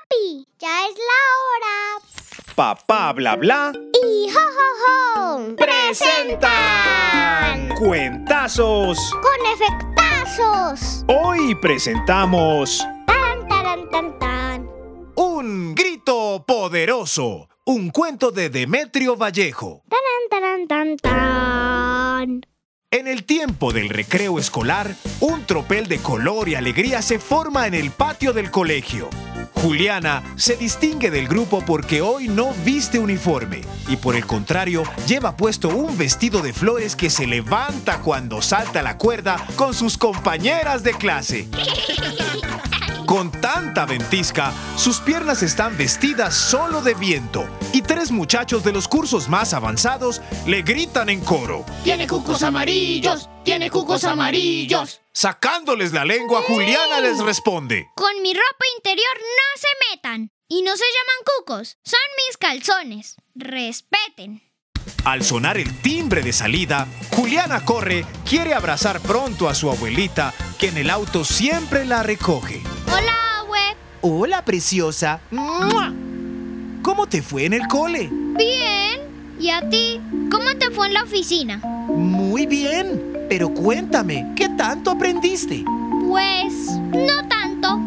Papi, ya es la hora. Papá Bla Bla Y Jo Jo Jo presentan Cuentazos. con efectazos. Hoy presentamos Tan, taran, tan, tan. Un grito poderoso, un cuento de Demetrio Vallejo. Taran, taran, tan, tan. En el tiempo del recreo escolar, un tropel de color y alegría se forma en el patio del colegio. Juliana se distingue del grupo porque hoy no viste uniforme y por el contrario lleva puesto un vestido de flores que se levanta cuando salta la cuerda con sus compañeras de clase. Con tanta ventisca, sus piernas están vestidas solo de viento y tres muchachos de los cursos más avanzados le gritan en coro. ¡Tiene cucos amarillos! ¡Tiene cucos amarillos! Sacándoles la lengua, Juliana les responde. Con mi ropa interior no se metan. Y no se llaman cucos, son mis calzones. Respeten. Al sonar el timbre de salida, Juliana corre, quiere abrazar pronto a su abuelita, que en el auto siempre la recoge. Hola, abue. Hola, preciosa. ¡Mua! ¿Cómo te fue en el cole? Bien. ¿Y a ti? ¿Cómo te fue en la oficina? Muy bien, pero cuéntame, ¿qué tanto aprendiste? Pues, no tanto.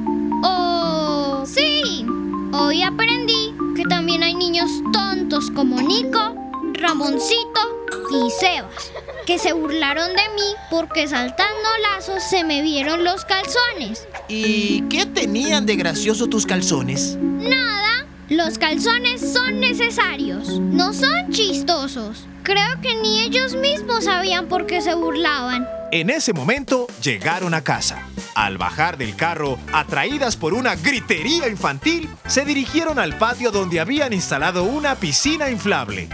Oh, sí. Hoy aprendí que también hay niños tontos como Nico, Ramoncito y Sebas, que se burlaron de mí porque saltando lazos se me vieron los calzones. ¿Y qué tenían de gracioso tus calzones? Nada, los calzones son necesarios, no son chistosos. Creo que ni ellos mismos sabían por qué se burlaban. En ese momento llegaron a casa. Al bajar del carro, atraídas por una gritería infantil, se dirigieron al patio donde habían instalado una piscina inflable.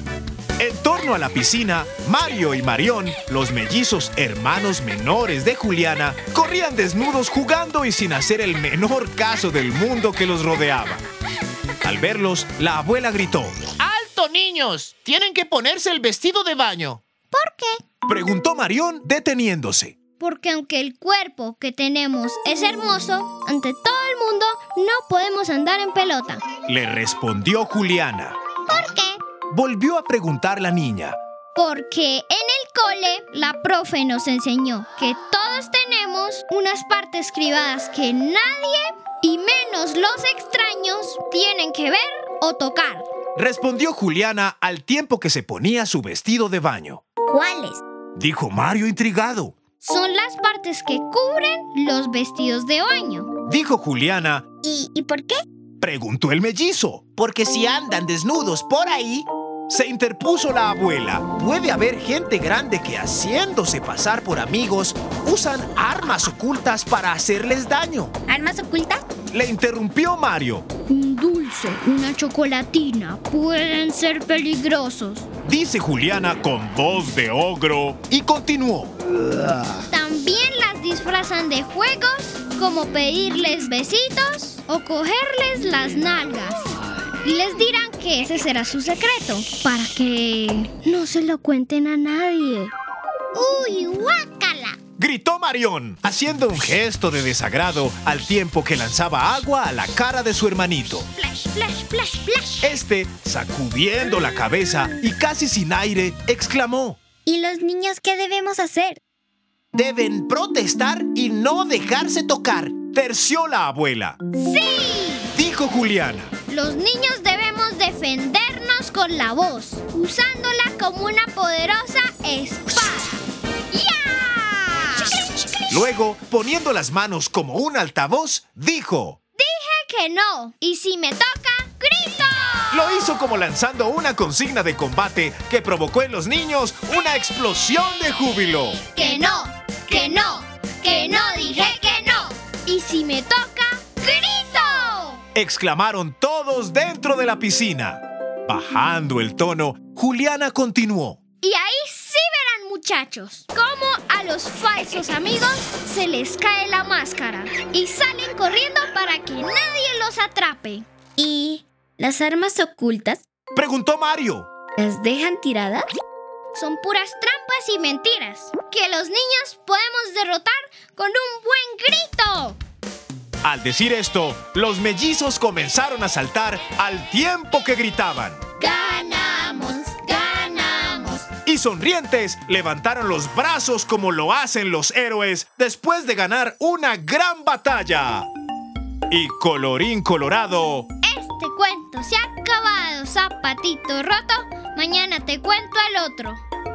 En torno a la piscina, Mario y Marión, los mellizos hermanos menores de Juliana, corrían desnudos jugando y sin hacer el menor caso del mundo que los rodeaba. Al verlos, la abuela gritó. ¡Alto, niños! Tienen que ponerse el vestido de baño. ¿Por qué? Preguntó Marión deteniéndose. Porque aunque el cuerpo que tenemos es hermoso, ante todo el mundo no podemos andar en pelota. Le respondió Juliana. ¿Por qué? Volvió a preguntar la niña. Porque en el cole la profe nos enseñó que todos tenemos unas partes privadas que nadie, y menos los extraños, tienen que ver o tocar. Respondió Juliana al tiempo que se ponía su vestido de baño. ¿Cuáles? Dijo Mario intrigado. Son las partes que cubren los vestidos de baño. Dijo Juliana. ¿Y por qué? Preguntó el mellizo. Porque si andan desnudos por ahí... Se interpuso la abuela. Puede haber gente grande que, haciéndose pasar por amigos, usan armas ocultas para hacerles daño. ¿Armas ocultas? Le interrumpió Mario. Un dulce, una chocolatina pueden ser peligrosos. Dice Juliana con voz de ogro y continuó. También las disfrazan de juegos, como pedirles besitos o cogerles las nalgas. Y les dirán que ese será su secreto, para que no se lo cuenten a nadie. ¡Uy, guácala! Gritó Marión, haciendo un gesto de desagrado al tiempo que lanzaba agua a la cara de su hermanito. ¡Flash, flash, flash, flash! Este, sacudiendo la cabeza y casi sin aire, exclamó. ¿Y los niños qué debemos hacer? Deben protestar y no dejarse tocar. Terció la abuela. ¡Sí! Dijo Juliana. Los niños debemos defendernos con la voz, usándola como una poderosa espada. ¡Ya! Luego, poniendo las manos como un altavoz, dijo. Dije que no, y si me toca, ¡grito! Lo hizo como lanzando una consigna de combate que provocó en los niños una explosión de júbilo. ¡Que no! ¡Que no! ¡Que no! ¡Dije que no! Y si me toca, ¡grito! Exclamaron todos dentro de la piscina. Bajando el tono, Juliana continuó. Y ahí sí verán, muchachos, cómo a los falsos amigos se les cae la máscara y salen corriendo para que nadie los atrape. ¿Y las armas ocultas Preguntó Mario. las dejan tiradas? Son puras trampas y mentiras que los niños podemos derrotar con un buen grito. Al decir esto, los mellizos comenzaron a saltar al tiempo que gritaban. ¡Ganamos! ¡Ganamos! Y sonrientes levantaron los brazos como lo hacen los héroes después de ganar una gran batalla. Y colorín colorado, Este cuento se ha acabado, Zapatito Roto. Mañana te cuento el otro.